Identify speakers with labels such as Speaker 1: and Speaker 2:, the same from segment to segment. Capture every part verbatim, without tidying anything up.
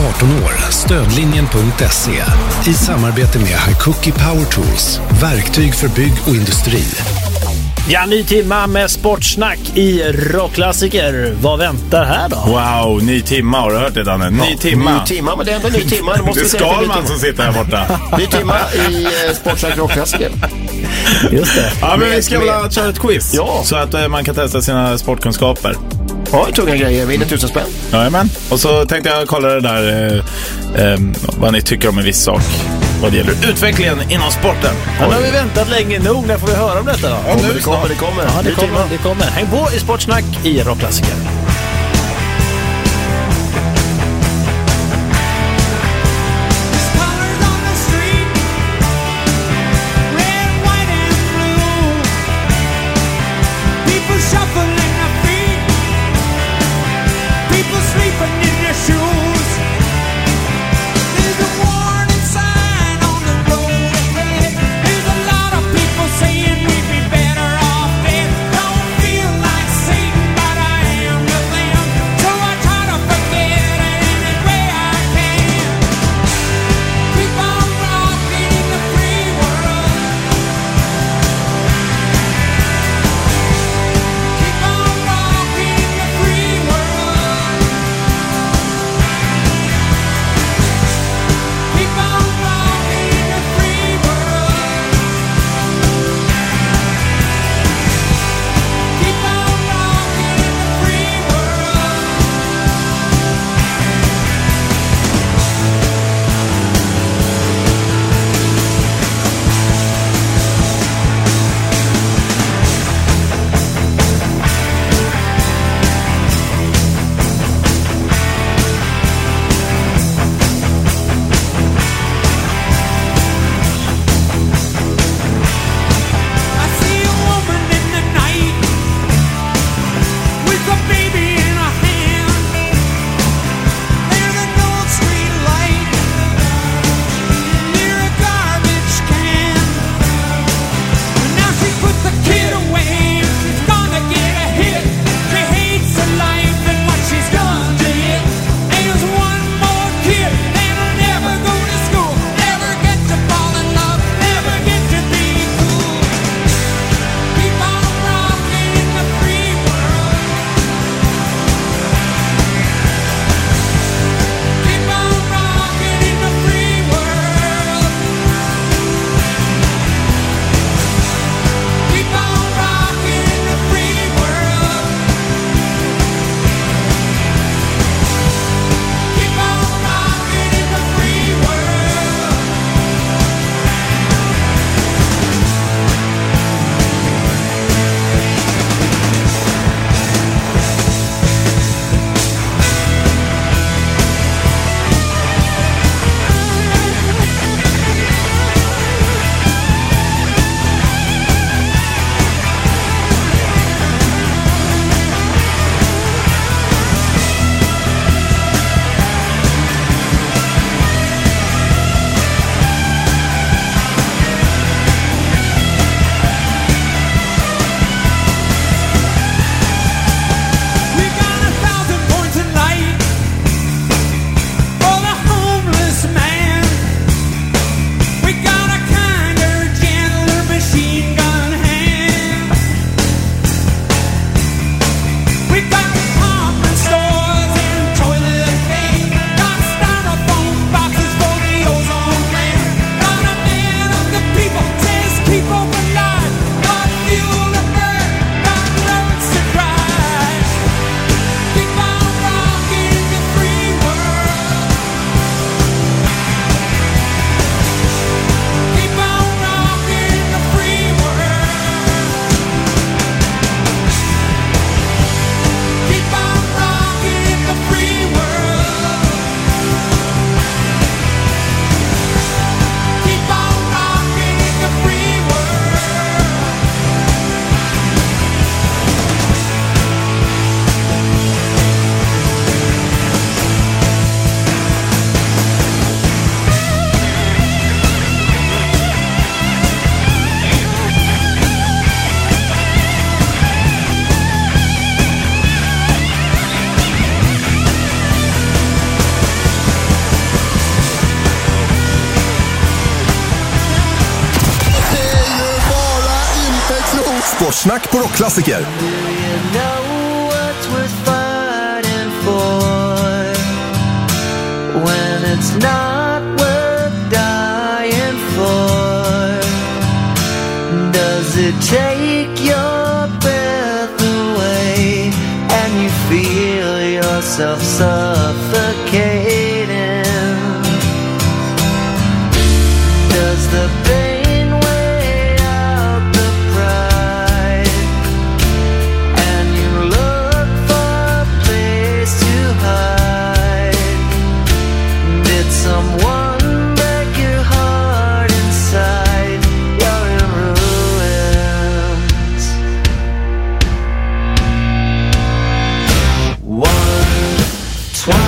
Speaker 1: arton år. Stödlinjen punkt se. I samarbete med Hikuki Power Tools. Verktyg för bygg och industri.
Speaker 2: Ja, ny timma med sportsnack i rockklassiker. Vad väntar här då?
Speaker 3: Wow, ny timma. Har du hört det, Danne? Ny
Speaker 4: Ja,
Speaker 3: timma.
Speaker 4: Ny timma, men det är ändå ny timma.
Speaker 3: Det är Skalman som sitter här borta.
Speaker 4: Ny timma i eh, sportsnack rockklassiker.
Speaker 2: Just det.
Speaker 3: Ja, men vi ska
Speaker 4: Med-
Speaker 3: väl köra ett quiz.
Speaker 4: Ja.
Speaker 3: Så att eh, man kan testa sina sportkunskaper.
Speaker 4: Ja, tunga grejer. Vinner tusen spänn.
Speaker 3: Jajamän. Och så tänkte jag kolla det där eh, eh, vad ni tycker om en viss sak vad det gäller utvecklingen inom sporten.
Speaker 2: Ja, nu har vi väntat länge nog. När får vi höra om detta då?
Speaker 3: Ja,
Speaker 4: Kommer,
Speaker 3: nu
Speaker 4: det kommer, det kommer.
Speaker 2: Ja, det
Speaker 4: Ny timma.
Speaker 2: kommer, det kommer. Häng på i sportsnack i rockklassiker.
Speaker 5: Saying we'd be better off dead. Don't feel like Satan, but I am the Sportsnack på Rockklassiker.
Speaker 6: When it's not worth dying for, does it take your breath away and you feel yourself suffocating? Does the pain weigh out the pride and you look for a place to hide? Did someone break your heart inside? You're in ruins. One, twenty.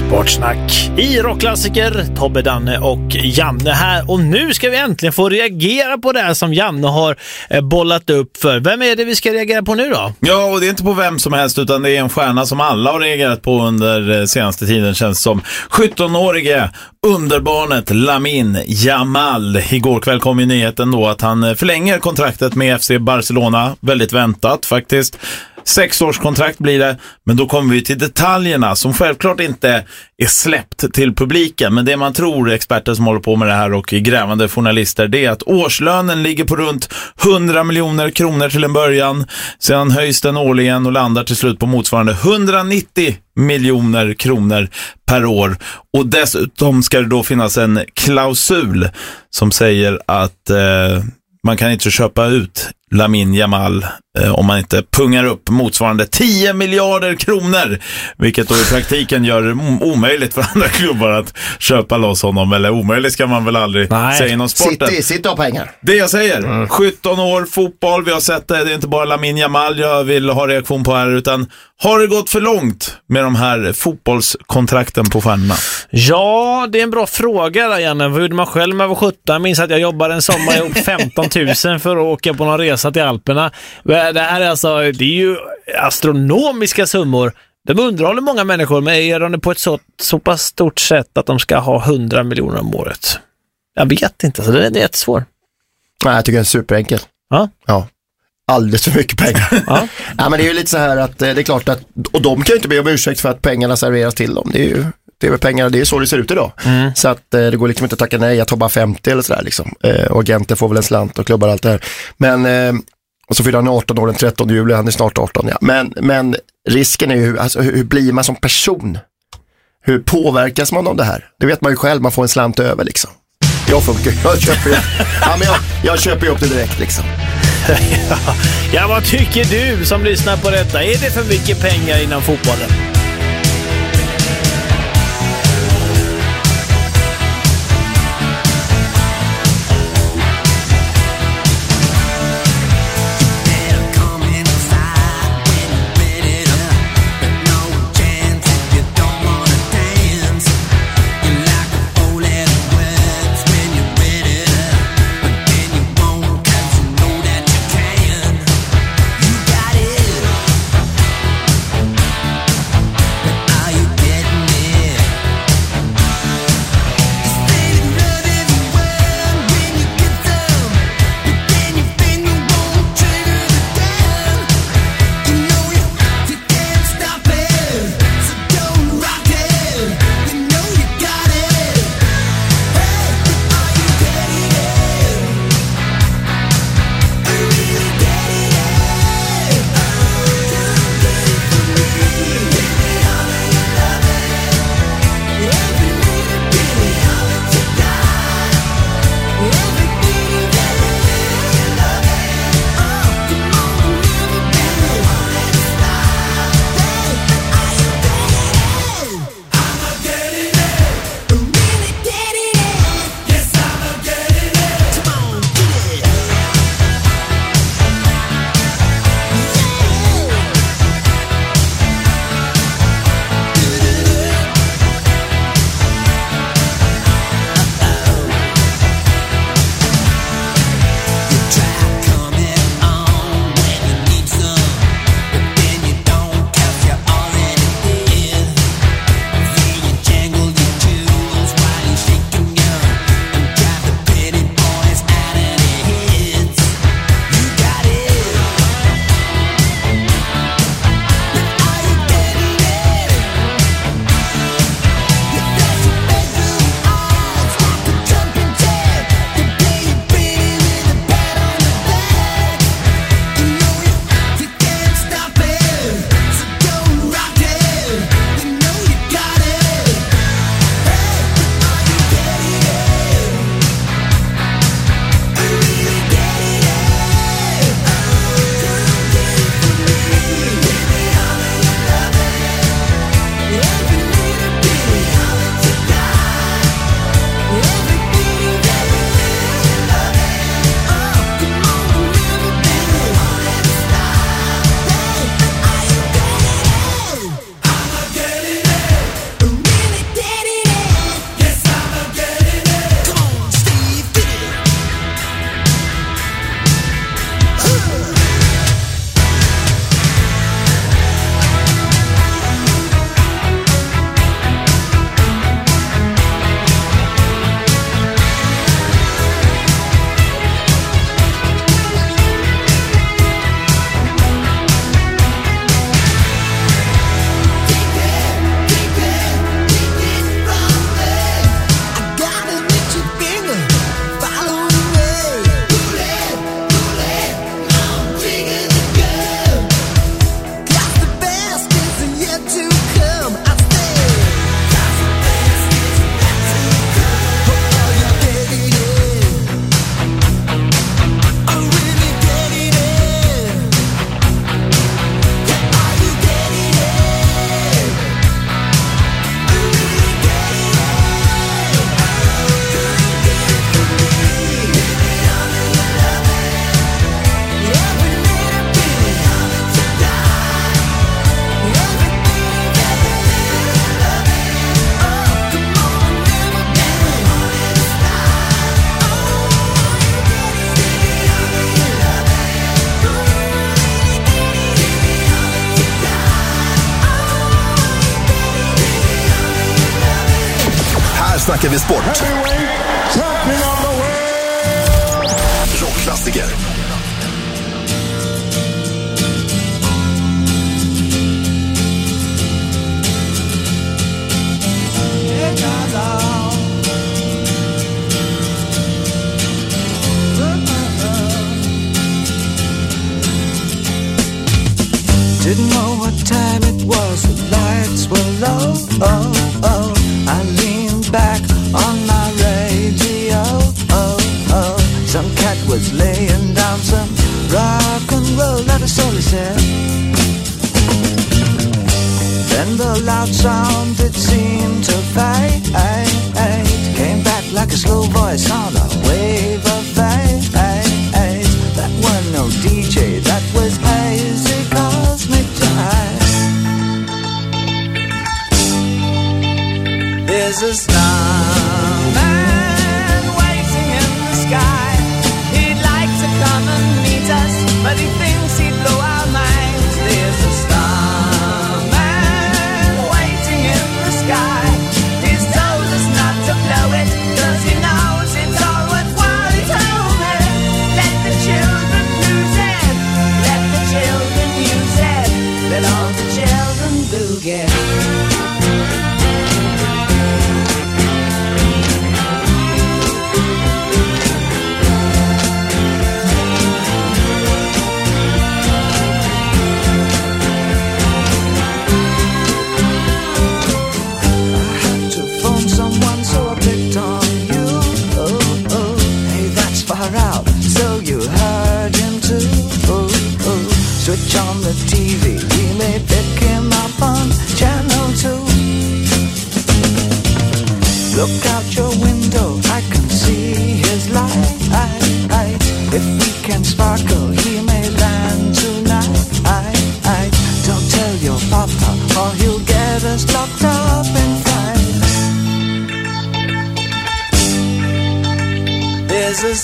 Speaker 2: Sportsnack i Rockklassiker, Tobbe, Danne och Janne här. Och nu ska vi äntligen få reagera på det här som Janne har bollat upp för. Vem är det vi ska reagera på nu då?
Speaker 3: Ja, och det är inte på vem som helst, utan det är en stjärna som alla har reagerat på under senaste tiden, känns som. sjuttonårige underbarnet Lamine Yamal. Igår kväll kom ju nyheten då att han förlänger kontraktet med F C Barcelona. Väldigt väntat faktiskt. Sex års kontrakt blir det, men då kommer vi till detaljerna som självklart inte är släppt till publiken. Men det man tror, experter som håller på med det här och grävande journalister, det är att årslönen ligger på runt hundra miljoner kronor till en början. Sedan höjs den årligen och landar till slut på motsvarande hundranittio miljoner kronor per år. Och dessutom ska det då finnas en klausul som säger att eh, man kan inte köpa ut Lamine Yamal eh, om man inte pungar upp motsvarande tio miljarder kronor, vilket då i praktiken gör det omöjligt för andra klubbar att köpa loss honom. Eller omöjligt ska man väl aldrig Nej. säga inom sporten.
Speaker 4: City, City har pengar.
Speaker 3: Det jag säger, mm. sjutton år, fotboll, vi har sett det, det är inte bara Lamine Yamal jag vill ha reaktion på här, utan har det gått för långt med de här fotbollskontrakten på stjärnorna? Ja,
Speaker 2: det är en bra fråga där, Janne. Vad gjorde man själv när jag var sjutton? Jag minns att jag jobbade en sommar ihop femton tusen för att åka på någon resa till Alperna. Det här är alltså, det är ju astronomiska summor. De underhåller många människor, men är de på ett så, så pass stort sätt att de ska ha hundra miljoner om året? Jag vet inte, så det är jättesvårt.
Speaker 4: Nej, jag tycker det är superenkelt.
Speaker 2: Ja?
Speaker 4: Ja. Alldeles för mycket pengar. Ja. Ja, men det är ju lite så här att det är klart att, och de kan ju inte be om ursäkt för att pengarna serveras till dem. Det är ju det är väl pengar, det är så det ser ut idag. Mm. Så att eh, det går liksom inte att tacka nej, jag tar bara femtio eller sådär liksom. Eh, och agenter får väl en slant och klubbar allt det här. Men, eh, och så fyller han arton år den trettonde juli, han är snart arton, ja. Men, men risken är ju, alltså, hur, hur blir man som person? Hur påverkas man av det här? Det vet man ju själv, man får en slant över liksom. Jag funkar, jag köper ju, ja, men jag, jag köper ju upp det direkt liksom.
Speaker 2: Ja, vad tycker du som lyssnar på detta? Är det för mycket pengar inom fotbollen?
Speaker 5: snackar vi sport. Rockklassiker.
Speaker 6: Didn't know what time it was, the lights were low, oh, oh. I leaned back on my radio, oh, oh. Some cat was laying down some rock and roll, that is all he said. Then the loud sound, it seemed to fade, came back like a slow voice on a wave of fade. That was no D J, that was hazy cosmic jive. There's a starman waiting in the sky. He'd like to come and meet us, but he thinks he'd blow our minds. There's a starman waiting in the sky. He's told us not to blow it, 'cause he knows it's all worthwhile. He told me, let the children lose it, let the children use it, let all the children boogie. Switch on the T V, we may pick him up on channel two. Look out your window, I can see his light. If we can sparkle, he may land tonight. Don't tell your papa, or he'll get us locked up in fight. There's a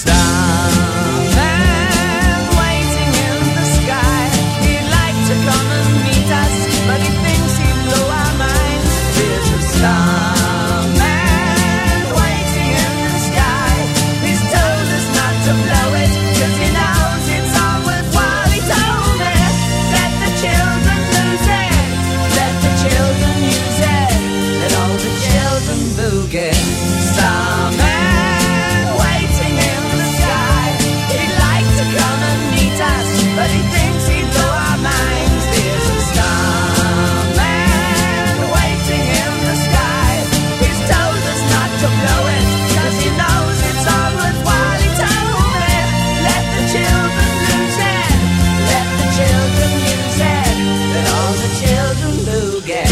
Speaker 6: starman waiting in the sky. He'd like to come and meet us, but he thinks he'd blow our minds. There's a starman waiting in the sky. He's told us not to blow it, 'cause he knows it's all worthwhile. He told me, let the children lose it, let the children use it, let all the children boogie. Starman waiting in the sky. He'd like to come and meet us, but he thinks he'd blow our minds. There's a starman waiting in the sky. He's told us not to blow it, 'cause he knows it's all worthwhile. He told me, let the children lose it, let the children use it, let all the children boogie.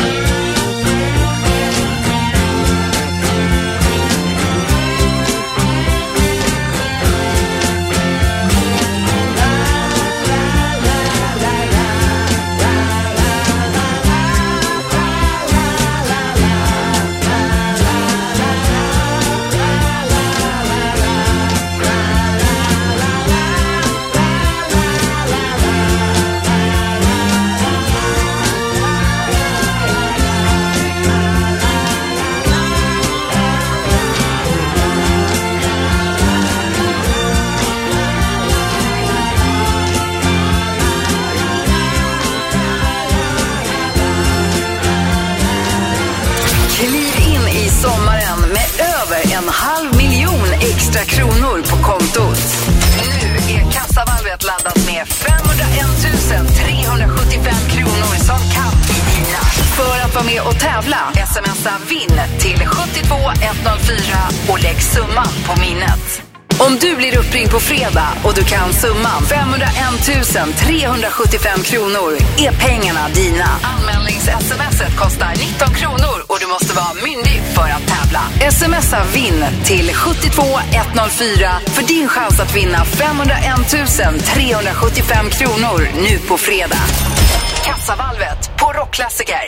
Speaker 7: En halv miljon extra kronor på kontot. Nu är kassavalvet laddat med femhundraett tusen trehundrasjuttiofem kronor som kan bli dina. För att vara med och tävla, smsa vinn till sju två ett noll fyra och lägg summan på minnet. Om du blir uppringd på fredag och du kan summan femhundraett tusen trehundrasjuttiofem kronor är pengarna dina. Anmälnings-smset kostar nitton kronor och du måste vara myndig för att tävla. Smsa vinn till sju två ett noll fyra för din chans att vinna femhundraett tusen trehundrasjuttiofem kronor nu på fredag. Kassavalvet på Rockklassiker.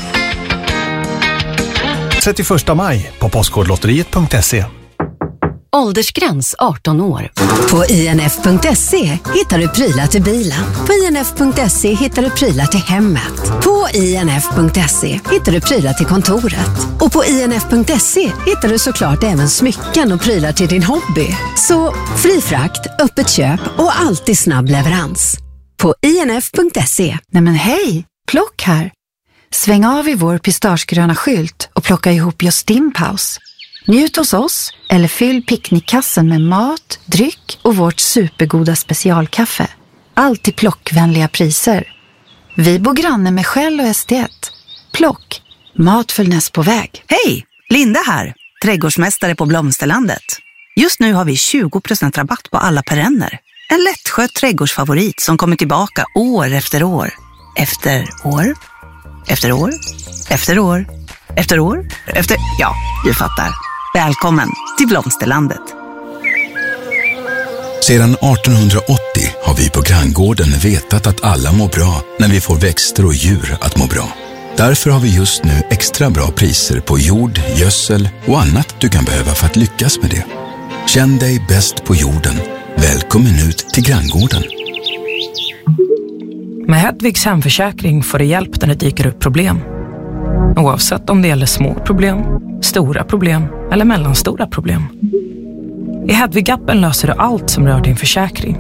Speaker 5: trettioförsta maj på postkodlotteriet punkt se. Åldersgräns arton år. På i n f punkt se hittar du prylar till bilen. På i n f punkt se hittar du prylar till hemmet. På i n f punkt se hittar du prylar till kontoret. Och på i n f punkt se hittar du såklart även smycken och prylar till din hobby. Så fri frakt, öppet köp och alltid snabb leverans. På i n f punkt se.
Speaker 8: Nej men hej, Plock här. Sväng av i vår pistagegröna skylt och plocka ihop just din paus. Njut hos oss eller fyll picknickkassen med mat, dryck och vårt supergoda specialkaffe. Allt till plockvänliga priser. Vi bor granne med Shell och S D ett. Plock, mat för näst på väg.
Speaker 9: Hej, Linda här, trädgårdsmästare på Blomsterlandet. Just nu har vi tjugo procent rabatt på alla perenner. En lättskött trädgårdsfavorit som kommer tillbaka år efter år. Efter år, efter år, efter år, efter år, efter... Ja, du fattar. Välkommen till Blomsterlandet.
Speaker 10: Sedan artonhundraåttio har vi på Granngården vetat att alla mår bra när vi får växter och djur att må bra. Därför har vi just nu extra bra priser på jord, gödsel och annat du kan behöva för att lyckas med det. Känn dig bäst på jorden. Välkommen ut till Granngården.
Speaker 11: Med Hedvigs hemförsäkring får du hjälp när det dyker upp problem. Oavsett om det gäller små problem, stora problem eller mellanstora problem. I Hedvig-appen löser du allt som rör din försäkring.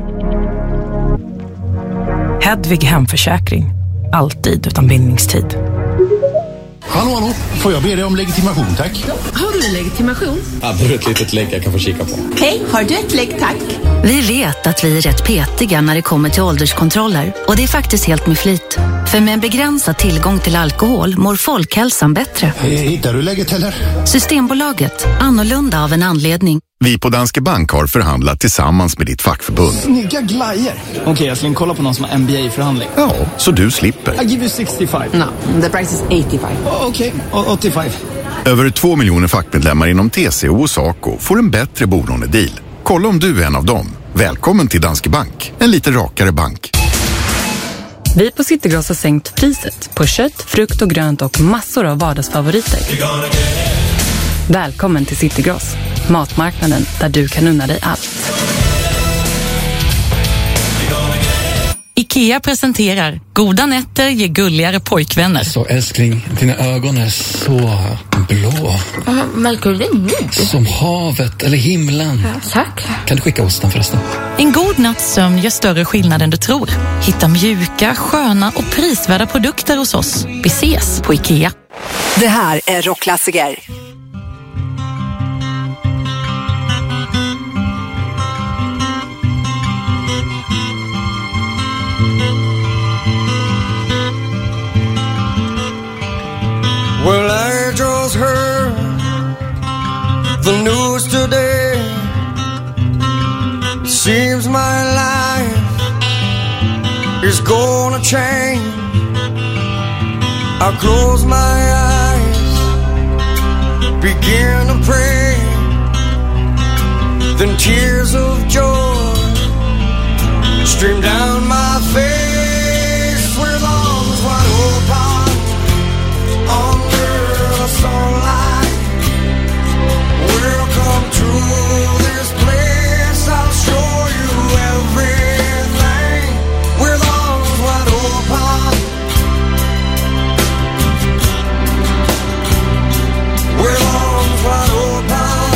Speaker 11: Hedvig hemförsäkring. Alltid utan bindningstid.
Speaker 12: Hallå, hallå. Får jag be dig om legitimation, tack?
Speaker 13: Har du legitimation?
Speaker 12: Ja, det är ett litet lägg jag kan få kika på.
Speaker 13: Hej, har du ett lägg, tack?
Speaker 14: Vi vet att vi är rätt petiga när det kommer till ålderskontroller. Och det är faktiskt helt med flit. För med en begränsad tillgång till alkohol mår folkhälsan bättre.
Speaker 12: Hittar du läget eller?
Speaker 14: Systembolaget. Annorlunda av en anledning.
Speaker 15: Vi på Danske Bank har förhandlat tillsammans med ditt fackförbund.
Speaker 16: Snygga glajer. Okej, okay, jag ska kolla på någon som har M B A-förhandling.
Speaker 15: Ja, så du slipper.
Speaker 16: I give you sextiofem.
Speaker 13: No, the price is eighty-five.
Speaker 16: Okej, okay, åttiofem.
Speaker 15: Över två miljoner fackmedlemmar inom T C O och Saco får en bättre bolånedeal. Kolla om du är en av dem. Välkommen till Danske Bank. En lite rakare bank.
Speaker 11: Vi på Citygross har sänkt priset på kött, frukt och grönt och massor av vardagsfavoriter. Välkommen till Citygross. Matmarknaden där du kan unna dig allt.
Speaker 17: IKEA presenterar Goda nätter ger gulligare pojkvänner.
Speaker 12: Så älskling, dina ögon är så blå.
Speaker 13: Uh, märker du det nu?
Speaker 12: Som havet eller himlen.
Speaker 13: Ja, tack.
Speaker 12: Kan du skicka osten förresten?
Speaker 17: En god natts sömn gör större skillnad än du tror. Hitta mjuka, sköna och prisvärda produkter hos oss. Vi ses på IKEA.
Speaker 7: Det här är Rockklassiker.
Speaker 6: Well, I just heard the news today. It seems my life is gonna change. I close my eyes, begin to pray. Then tears of joy stream down my face with arms wide open. Under the sunlight, welcome to this place. I'll show you everything with arms wide open. With arms wide open.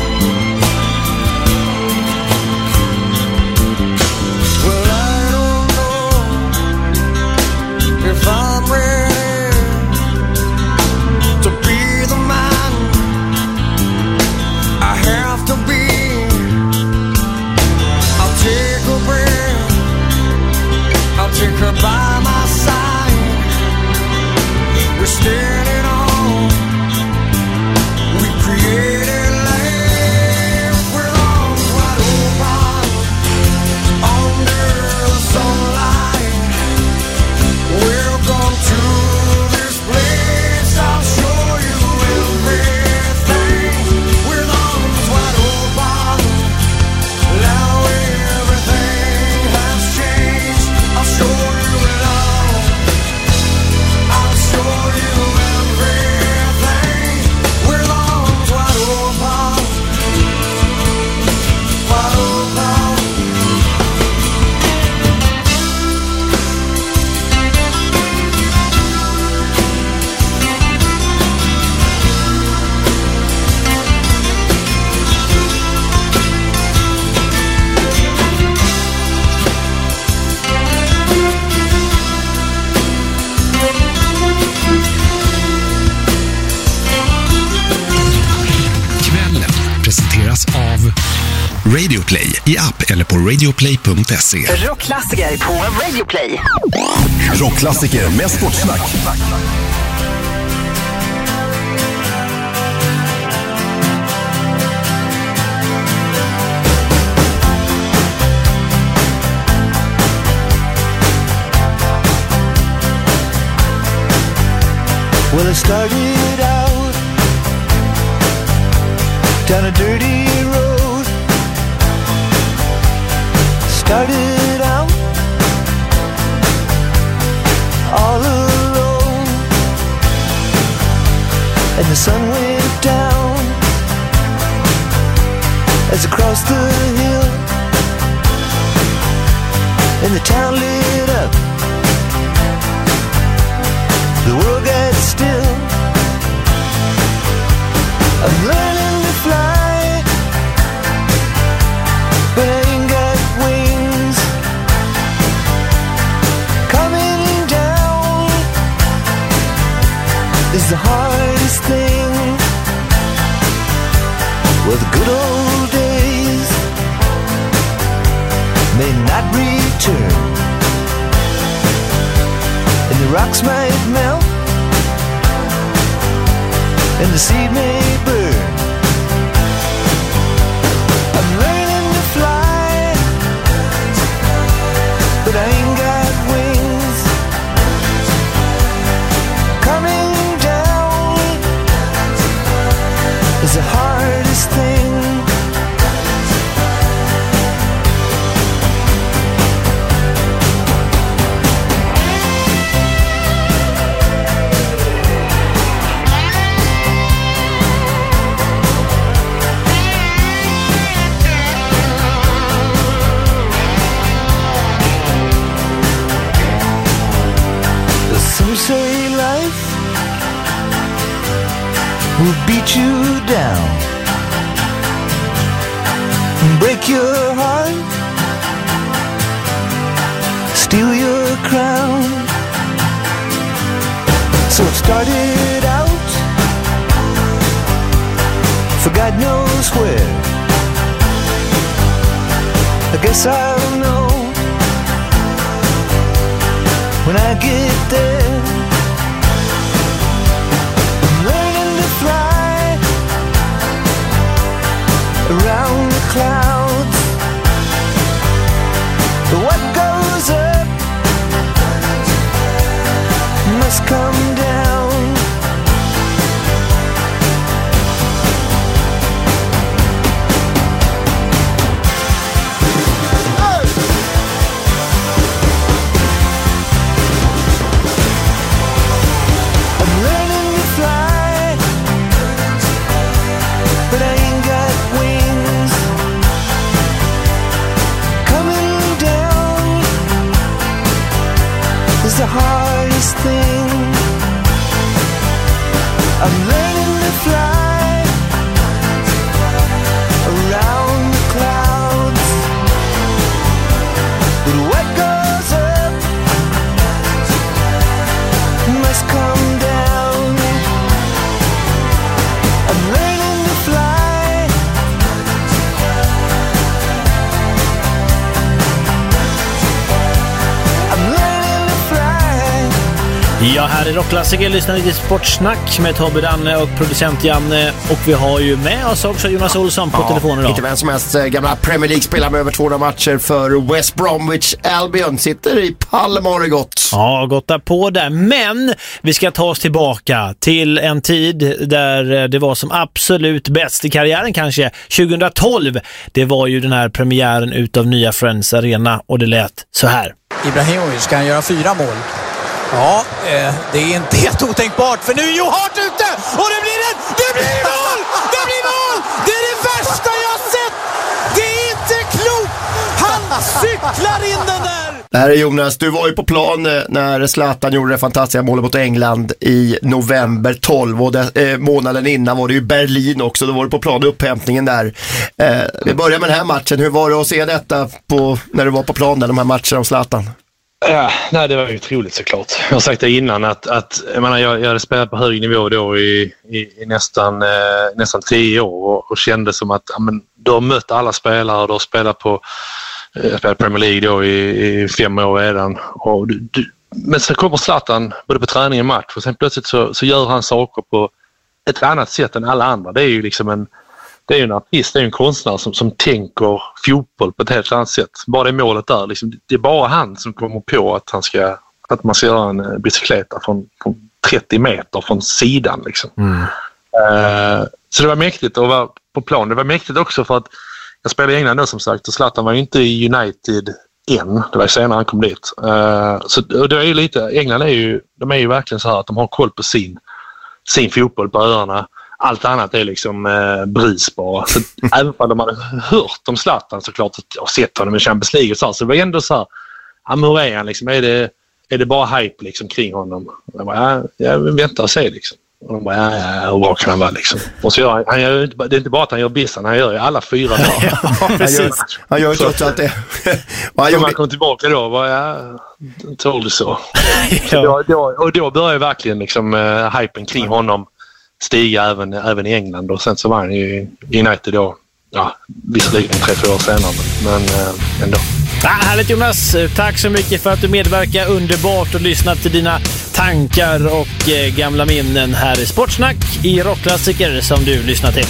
Speaker 6: Well, I don't
Speaker 1: Radioplay i app eller på radioplay punkt se.
Speaker 7: Rockklassiker på Radioplay.
Speaker 18: Rockklassiker med sportsnack.
Speaker 6: Well, it started out down a dirty road. Started out all alone, and the sun went down as I crossed the hill, and the town lit up. The world got still. I'm learning to fly, but I ain't got wings. Coming down is the hardest thing. Well, the good old days may not return, and the rocks might melt, and the seed may burn. I'm learning to fly, but I ain't got wings. Coming down is the hardest thing. Some say life will beat you down, break your heart, steal your crown. So it started out for God knows where. I guess I'll know when I get there. I'm learning to fly around the clouds. But what goes up must come down. The hardest thing. I'm learning to fly around the clouds, but what goes up must come down. I'm learning to fly. I'm learning.
Speaker 2: Ja, här i Rockklassiker lyssnar ni till Sportsnack med Tobbe, Danne och producent Janne. Och vi har ju med oss också Jonas Olsson på
Speaker 4: ja,
Speaker 2: telefonen idag.
Speaker 4: Inte vem som helst, gamla Premier League-spelare med över tvåhundra matcher för West Bromwich Albion. Sitter i Palma och har det gott.
Speaker 2: Ja, gott där på det. Men vi ska ta oss tillbaka till en tid där det var som absolut bäst i karriären kanske. tjugohundratolv, det var ju den här premiären utav nya Friends Arena och det lät så här.
Speaker 19: Ibrahimovic kan göra fyra mål. Ja, eh, det är inte helt otänkbart, för nu är Joe Hart ute och det blir ett, det blir mål! Det blir mål! Det är det värsta jag har sett! Det är inte klokt! Han cyklar in den där!
Speaker 4: Det här är Jonas, du var ju på plan när Zlatan gjorde det fantastiska målet mot England i november tolv, och det, eh, månaden innan var det ju Berlin också, då var du på plan i upphämtningen där. Eh, vi börjar med den här matchen, hur var det att se detta på, när du var på plan där, de här matcherna om Zlatan?
Speaker 20: Ja, nej, det var ju otroligt såklart. Jag har sagt det innan att, att jag, menar, jag, jag hade spelat på hög nivå då i, i, i nästan, eh, nästan tio år och, och kände som att ja, men, du har mött alla spelare och du har spelat på eh, jag spelade Premier League då i, i fem år redan. Och du, du, men så kommer Zlatan både på träning och match och sen plötsligt så, så gör han saker på ett annat sätt än alla andra. Det är ju liksom en Det är ju en artist, det är ju en konstnär som, som tänker fotboll på ett helt annat sätt. Bara det målet där, liksom, det är bara han som kommer på att han ska att man ska göra en bicykleta från, från trettio meter från sidan. Liksom. Mm. Uh, så det var mäktigt att vara på plan. Det var mäktigt också för att jag spelade i England då som sagt och Zlatan var ju inte i United än. Det var senare han kom dit. Uh, så det är ju lite, England är ju, de är ju verkligen så här att de har koll på sin, sin fotboll på öarna. Allt annat är liksom eh, bris bara. Så även om de hade hört om Zlatan såklart och sett honom i Champions League och så, så det var ändå så här, ja, men hur är han liksom? Är det, är det bara hype liksom kring honom? Jag bara, ja, jag väntar och se liksom. Och de bara, ja, ja, hur bra kan han vara liksom? Och så gör han, han gör, det är inte bara att han gör bissan, han gör ju alla fyra dagar.
Speaker 4: Ja, precis. Han gör ju trots allt det.
Speaker 20: Och så man kom tillbaka då, var jag tål det så. Ja. Och, då, då, och då började verkligen liksom uh, hypen kring honom stiga även, även i England och sen så var han ju i United då, ja, visserligen tre, fyra år senare, men äh, ändå.
Speaker 2: Ah, härligt Jonas, tack så mycket för att du medverkar, underbart och lyssnat till dina tankar och eh, gamla minnen här i Sportsnack i Rockklassiker som du lyssnar till.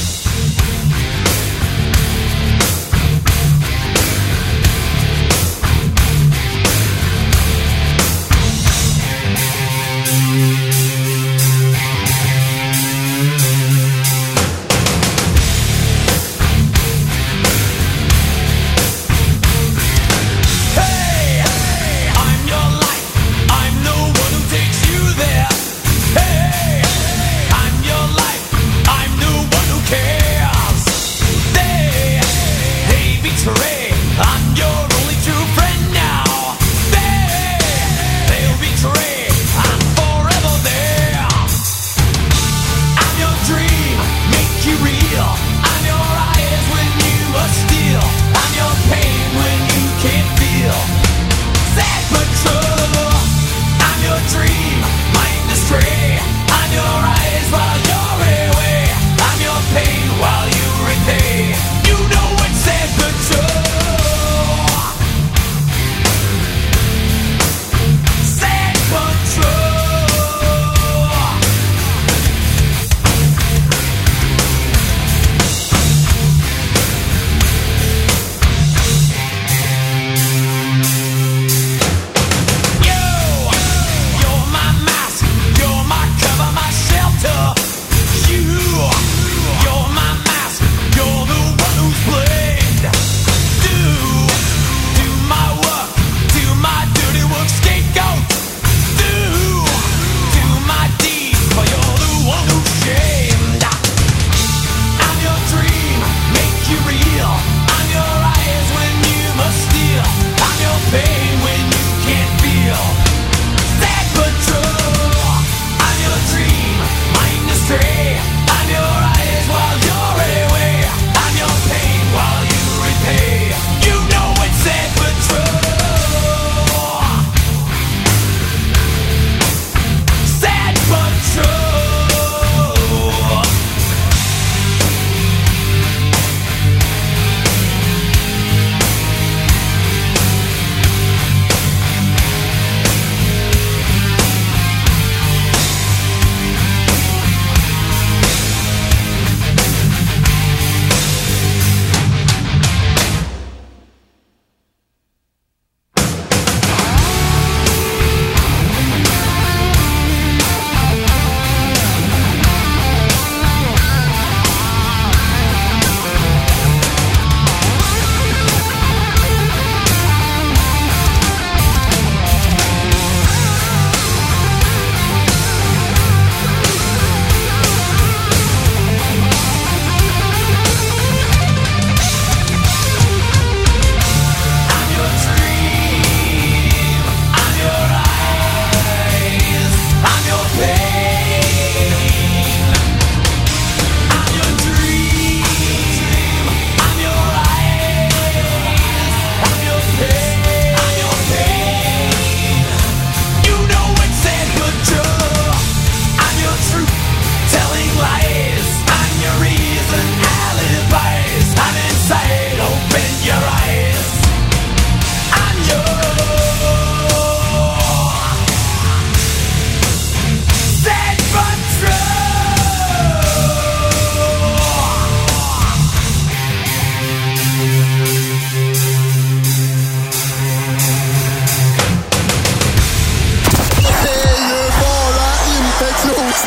Speaker 6: Hey, I'm your life, I'm the one who cares.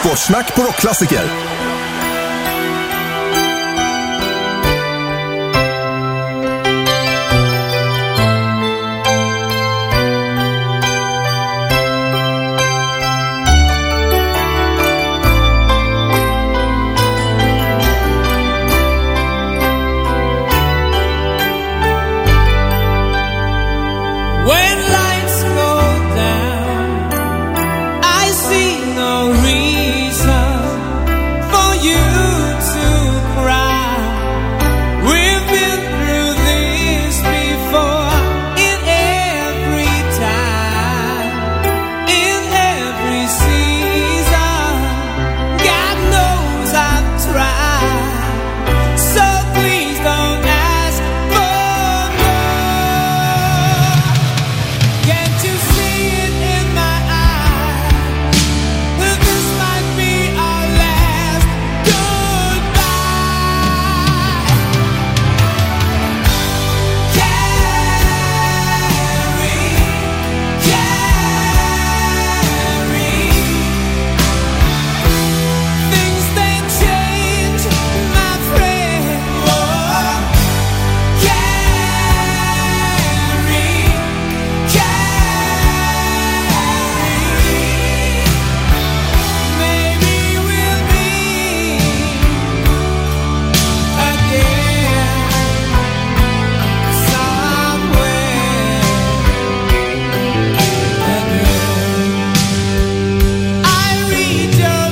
Speaker 18: Sportsnack på Rockklassiker.
Speaker 6: When lights go down, I see no reason for you to cry. We've been through this before, in every time, in every season. God knows I've tried, so please don't ask for more. Can't you see it in my eyes? That this might be our last goodbye. Carry, carry. Things they change, my friend. Oh, carry, maybe we'll meet again somewhere. I read your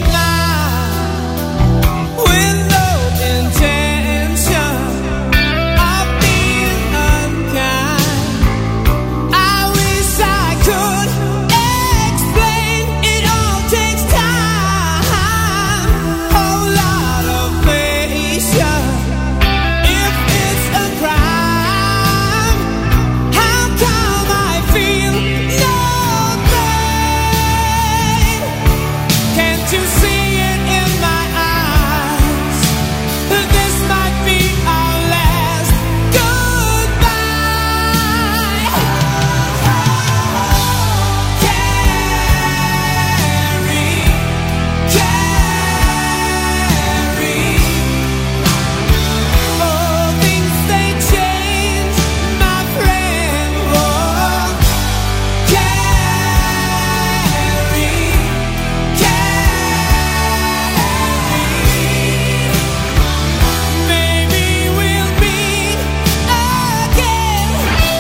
Speaker 6: mind with no intention of being unkind. I wish I could explain. It all takes time, whole lot of patience. If it's a crime, how come I feel no pain? Can't you see it in my eyes? That this might be our last goodbye. Carry, carry. Oh, things they change, my friend. Oh, carry, carry. Maybe we'll meet again.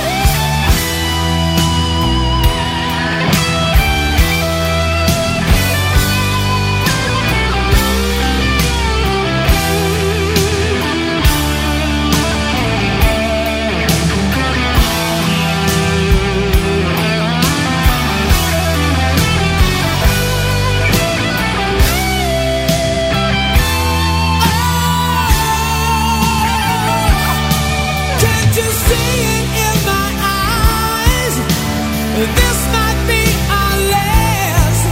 Speaker 6: Can't you see it in my eyes? This might be our last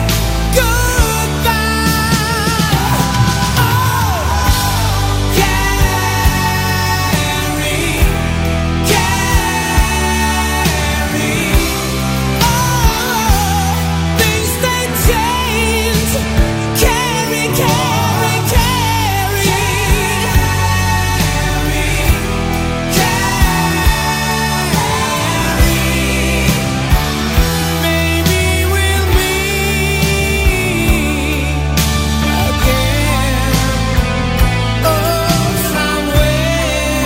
Speaker 6: goodbye. Oh, carry, carry. Oh, things they change. Carry, carry, carry. Maybe we'll meet again. Oh, somewhere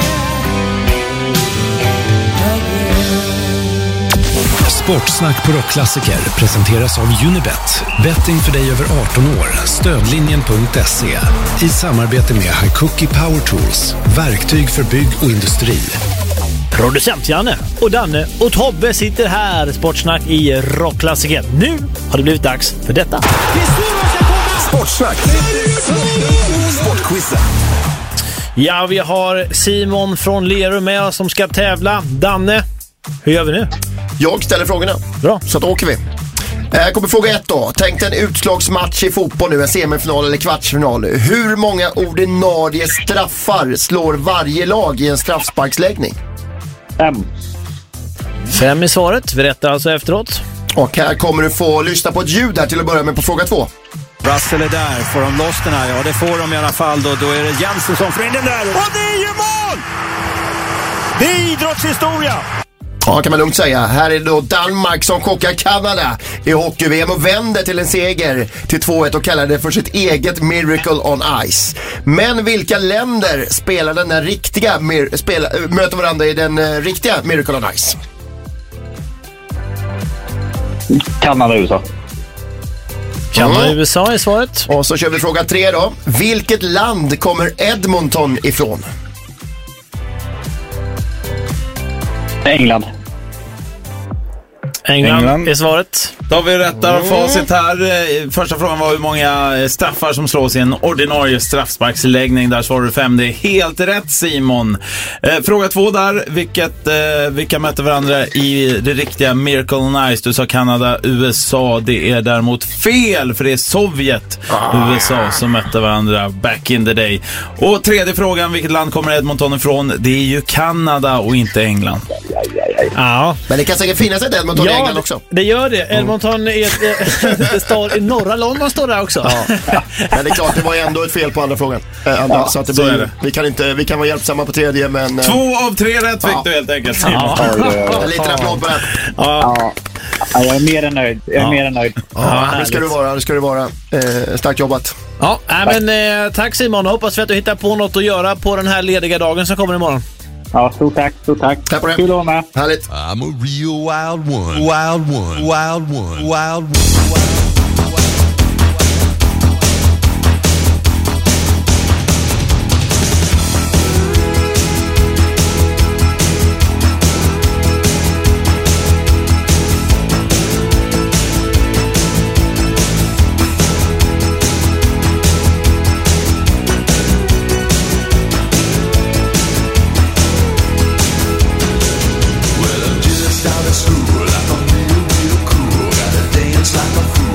Speaker 6: again.
Speaker 1: Sportsnack på Rockklassiker presenteras av Unibet. Betting för dig över arton år. Stödlinjen punkt se. I samarbete med Hikuki Power Tools. Verktyg för bygg och industri.
Speaker 2: Producent Janne och Danne och Tobbe sitter här. Sportsnack i Rockklassiker. Nu har det blivit dags för detta.
Speaker 18: Sportsnack. Sportquizen.
Speaker 2: Ja, vi har Simon från Lerum med oss som ska tävla. Danne, hur gör vi nu?
Speaker 4: Jag ställer frågorna.
Speaker 2: Bra.
Speaker 4: Så då åker vi. Eh, kommer fråga ett då. Tänk en utslagsmatch i fotboll nu, en semifinal eller kvartsfinal. Hur många ordinarie straffar slår varje lag i en straffsparksläggning?
Speaker 21: Fem.
Speaker 2: Fem i svaret. Vi rättar alltså efteråt.
Speaker 4: Och här kommer du få lyssna på ett ljud här till att börja med på fråga två.
Speaker 21: Russell är där. Får de loss den här? Ja, det får de i alla fall då. Då är det Jensen som får in den där. Och det är ju mål! Det är idrottshistoria!
Speaker 4: Ja, kan man lugnt säga. Här är det då Danmark som chockar Kanada i hockey-V M och vänder till en seger till två ett och kallar det för sitt eget Miracle on Ice. Men vilka länder spelar den där riktiga mir- spela, möter varandra i den uh, riktiga Miracle on Ice?
Speaker 22: Kanada och U S A.
Speaker 2: Kanada och U S A är svaret.
Speaker 4: Och så kör vi fråga tre då. Vilket land kommer Edmonton ifrån?
Speaker 22: England.
Speaker 2: England, England är svaret.
Speaker 3: Då har vi rättar och facit här. Första frågan var hur många straffar som slås i en ordinarie straffsparksläggning. Där svarar du fem. Det är helt rätt, Simon. Eh, fråga två där. Vilket, eh, vilka möter varandra i det riktiga Miracle on Ice? Du sa Kanada, U S A. Det är däremot fel, för det är Sovjet och U S A som möter varandra back in the day. Och tredje frågan, vilket land kommer Edmonton ifrån? Det är ju Kanada och inte England.
Speaker 2: Ja.
Speaker 4: Men det kan säkert finnas ett Edmonton ja, i England också.
Speaker 2: Det gör det. Edmonton är det står i norra London står där också.
Speaker 4: Ja. Men det är klart, det var ju ändå ett fel på andra frågan. Äh, andra, ja, så att det blir, det. Vi, kan inte, vi kan vara hjälpsamma på tredje, men...
Speaker 3: Två av tre rätt fick ja. du helt enkelt, Simon.
Speaker 4: Ja. En liten applåd på den.
Speaker 22: Ja. Ja, jag är mer än nöjd. Jag är ja. mer än nöjd.
Speaker 4: Ja, ja, det ska du vara. Det ska du vara. Eh, starkt jobbat.
Speaker 2: Ja, äh, men eh, tack Simon. Hoppas vi att du hittar på något att göra på den här lediga dagen som kommer imorgon.
Speaker 22: Ja, stort tack, stort tack.
Speaker 4: Tack på det.
Speaker 22: Kul att vara med.
Speaker 4: Härligt.
Speaker 23: I'm a real wild one. Wild one. Wild one. Wild one. Wild one.
Speaker 6: School, like a real, real cool. Gotta dance like a fool.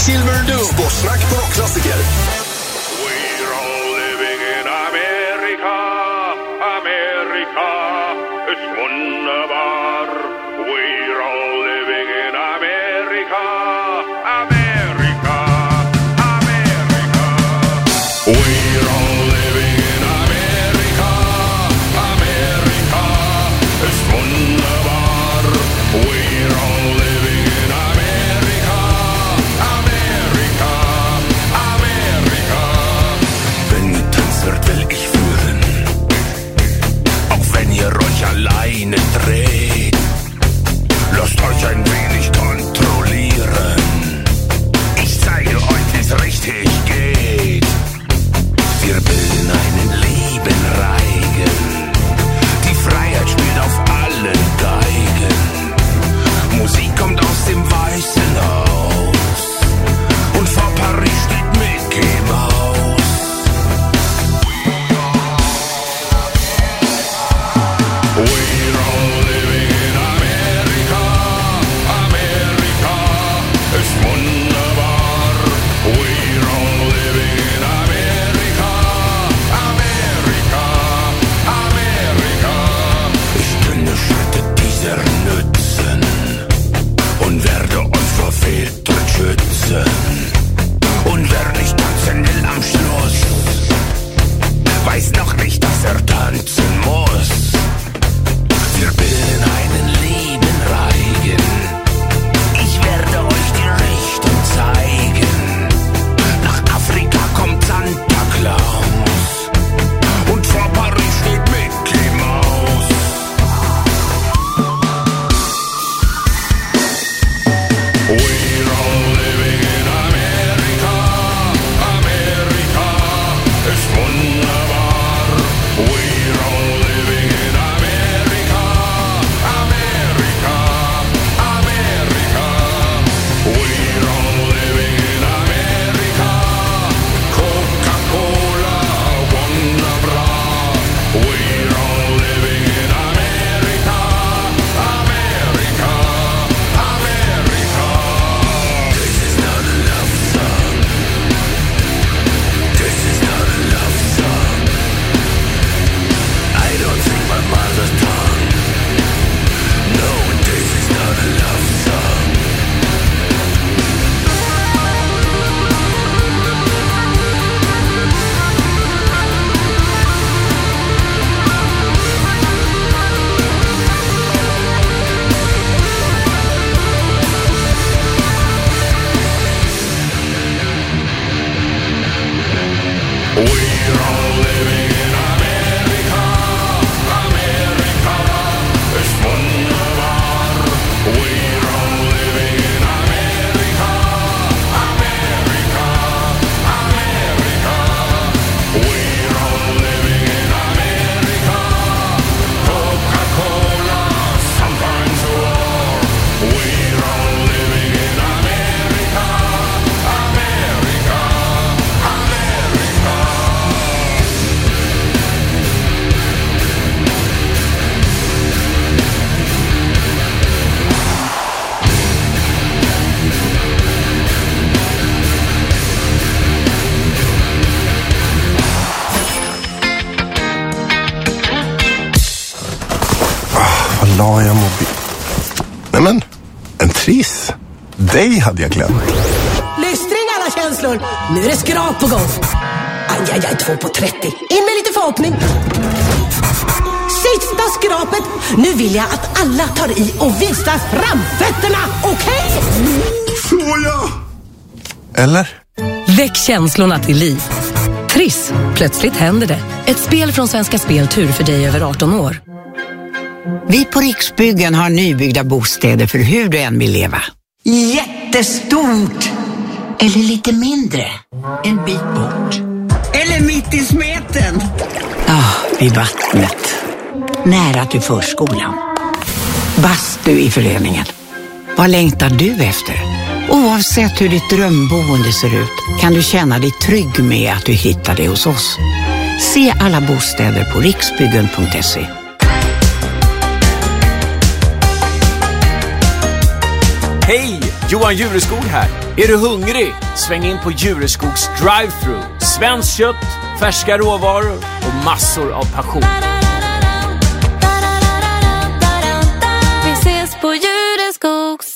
Speaker 18: Silver Doom.
Speaker 23: Sportsnack på Rockklassiker.
Speaker 5: We're all living in America. America is wunderbar. We're all living in America. America. America. We're all living in America. America is wunderbar. We're all living in America. America. America.
Speaker 8: Wenn ihr tanzt, will ich führen. Auch wenn ihr euch alleine dreht. Lasst euch ein wenig kontrollieren. Ich zeige euch, wie's richtig geht. Wir bilden einen lieben Reigen. Die Freiheit spielt auf allen Geigen. Musik kommt aus dem Weißen Haus. Und vor Paris steht Mickey Mouse.
Speaker 5: We're all living in America. America is wunderbar. We're all living in America. America. America.
Speaker 8: Ich kenne Schritte dieser nützen und werde euch vor Fehltritt schützen. Und wer nicht tanzen will am Schluss, weiß noch nicht, dass er tanzen muss. Wir bilden einen lieben Reigen. Ich werde euch die Richtung zeigen. Nach Afrika kommt Santa Claus. Und vor Paris steht Mickey Mouse.
Speaker 5: We're all living in America. America is wunderbar. We're all living in America. America. America. We're all living in America. Coca-Cola, wunderbra. We're all living in America. America. America.
Speaker 8: This is not a love song. This is not a love song. I don't sing my mother tongue. No, this is not a love song.
Speaker 5: We're all living in America. America is wunderbar. We're all living in America. America. America. We're all living in America. Coca-Cola, sometimes war. We're all living in America. America. America.
Speaker 23: Vad la jag mobil? Nej men, en triss. Dig hade jag glömt.
Speaker 9: Lystring alla känslor. Nu är det skrap på gång. Aj, aj, aj, två på trettio. In med lite förhoppning. Sista skrapet. Nu vill jag att alla tar i och visar framfötterna. Okej?
Speaker 23: Får jag? Eller?
Speaker 24: Väck känslorna till liv. Triss. Plötsligt händer det. Ett spel från Svenska Spel Tur för dig över arton år.
Speaker 25: Vi på Riksbyggen har nybyggda bostäder för hur du än vill leva. Jättestort! Eller lite mindre. En bit bort. Eller mitt i smeten. Ja, ah, vid vattnet. Nära till förskolan. Bastu i föreningen. Vad längtar du efter? Oavsett hur ditt drömboende ser ut kan du känna dig trygg med att du hittar det hos oss. Se alla bostäder på riksbyggen punkt se.
Speaker 21: Hej!
Speaker 10: Johan Jureskog här. Är du hungrig? Sväng in på Jureskogs drive-thru. Svenskt kött, färska råvaror och massor av passion.
Speaker 11: Vi ses på Jureskogs.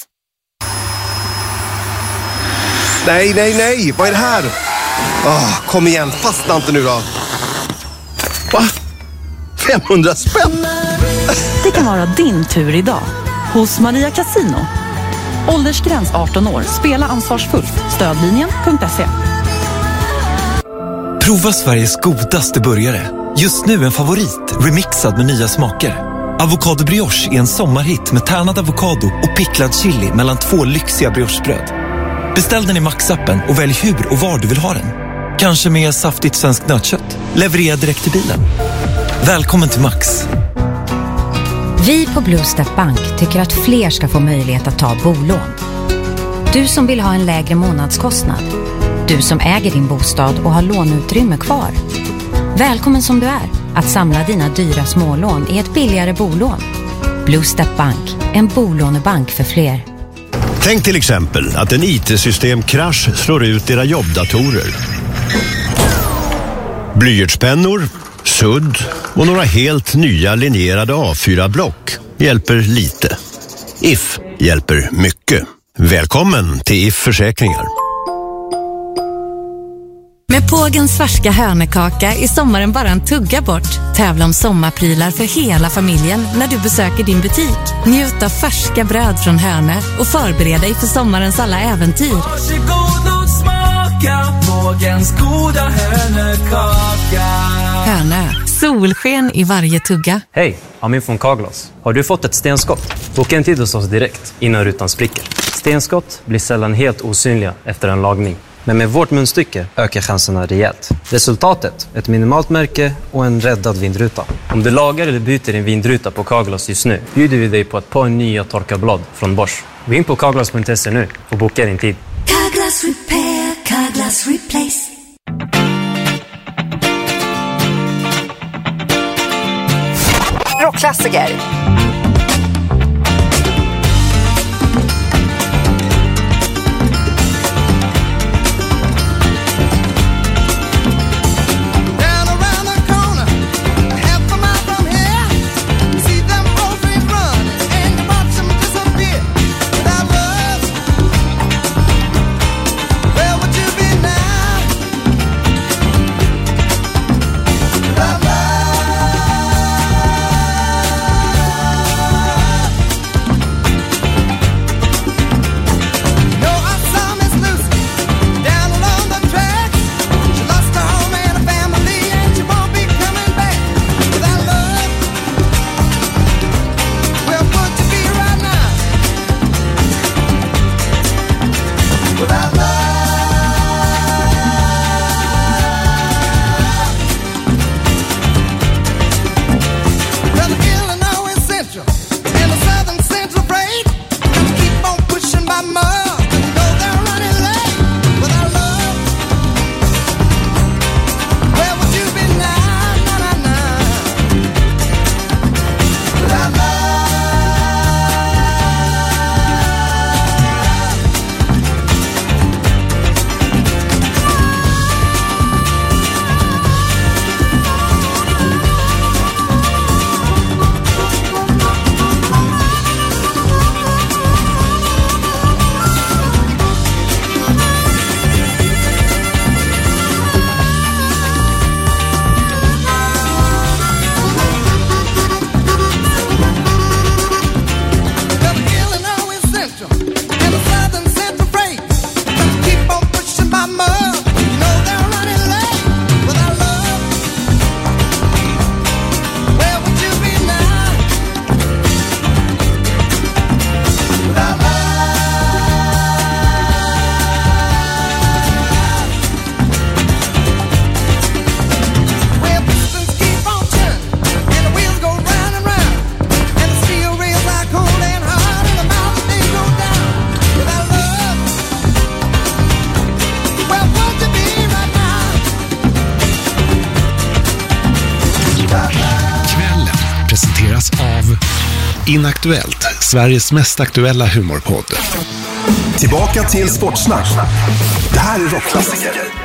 Speaker 23: Nej, nej, nej. Vad är det här? Oh, kom igen, fastna inte nu då. Va? femhundra spänn?
Speaker 17: Det kan vara din tur idag hos Maria Casino. Åldersgräns arton år. Spela ansvarsfullt. Stödlinjen punkt se.
Speaker 14: Prova Sveriges godaste burgare. Just nu en favorit, remixad med nya smaker. Avocado brioche är en sommarhit med tärnad avokado och picklad chili mellan två lyxiga briochebröd. Beställ den i Max-appen och välj hur och var du vill ha den. Kanske med saftigt svenskt nötkött. Leverera direkt till bilen. Välkommen till Max.
Speaker 15: Vi på Blue Step Bank tycker att fler ska få möjlighet att ta bolån. Du som vill ha en lägre månadskostnad. Du som äger din bostad och har låneutrymme kvar. Välkommen som du är att samla dina dyra smålån i ett billigare bolån. Blue Step Bank, en bolånebank för fler.
Speaker 16: Tänk till exempel att en I T-systemkrasch slår ut era jobbdatorer. Blyertspennor, sudd och några helt nya linjerade A fyra-block hjälper lite. If hjälper mycket. Välkommen till If Försäkringar.
Speaker 24: Med Pågens färska hörnekaka är sommaren bara en tugga bort. Tävla om sommarprylar för hela familjen när du besöker din butik. Njut av färska bröd från Hörne och förbered dig för sommarens alla äventyr.
Speaker 6: Varsågod och smaka Pågens goda hörnekaka.
Speaker 24: Hörne, solsken i varje tugga.
Speaker 26: Hej, Amin från Carglass. Har du fått ett stenskott? Boka en tid hos oss direkt innan rutan spricker. Stenskott blir sällan helt osynliga efter en lagning. Men med vårt munstycke ökar chanserna rejält. Resultatet, ett minimalt märke och en räddad vindruta. Om du lagar eller byter din vindruta på Carglass just nu bjuder vi dig på ett par nya torkarblad från Bosch. Gå in på carglass punkt se nu och boka din tid.
Speaker 6: Carglass Repair, Carglass Replace.
Speaker 7: Rockklassiker.
Speaker 1: Inaktuellt, Sveriges mest aktuella humorpodd.
Speaker 18: Tillbaka till Sportsnack. Det här är Rockklassiker.